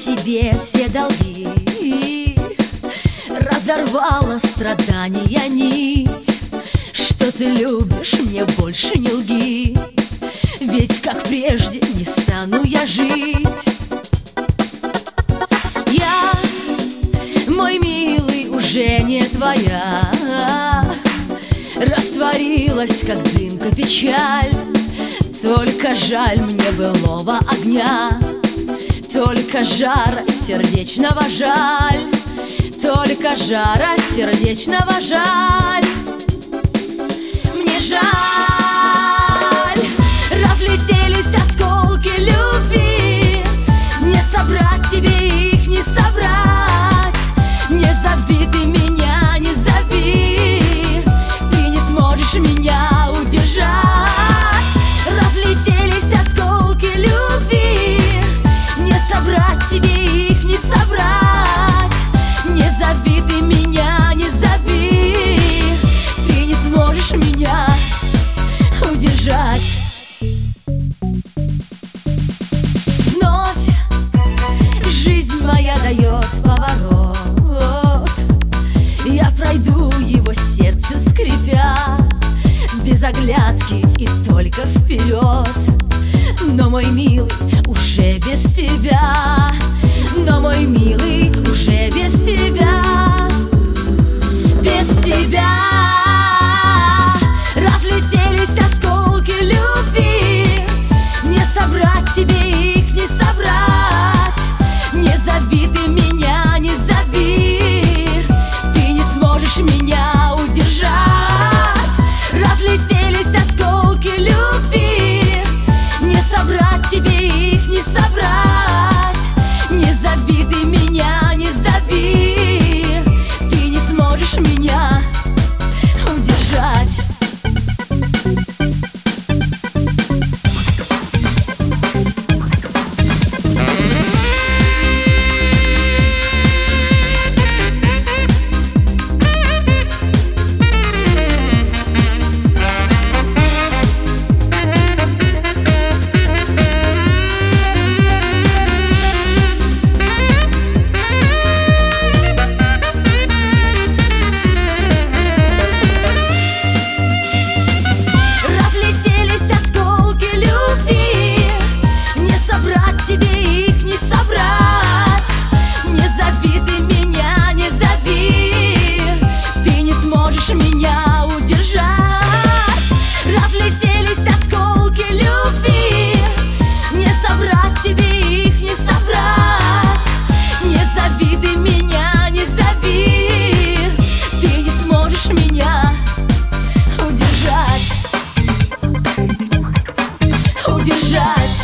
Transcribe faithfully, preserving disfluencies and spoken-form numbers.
тебе все долги, разорвала страдания нить. Что ты любишь, мне больше не лги, ведь как прежде не стану я жить. Я, мой милый, уже не твоя, растворилась, как дымка, печаль. Только жаль мне былого огня, только жара сердечного жаль, только жара сердечного жаль. Мне жаль, разлетелись осколки любви, не собрать тебе их, не собрать. Не зови ты меня, не зови, ты не сможешь меня удержать. Разлетелись осколки любви, не собрать тебе их, не собрать. Не зови ты меня, не зови, ты не сможешь меня удержать. Вновь жизнь моя дает поворот, я пройду его, сердце скрипя, без оглядки и только вперед. Но, мой милый, уже без тебя, но, мой милый, уже без тебя, без тебя. Разлетелись осколки любви, не собрать тебе их, не собрать. Не зови ты меня, не зови, ты не сможешь меня удержать. Разлетелись осколки любви, не собрать тебе их, не собрать. Не зови ты меня, не зови, ты не сможешь меня удержать. Тебе их не собрать. Не зови ты меня, не зови, ты не сможешь меня удержать. Разлетелись осколки любви, не собрать тебе их, не собрать. Не зови ты меня, не зови, ты не сможешь меня удержать. Удержать.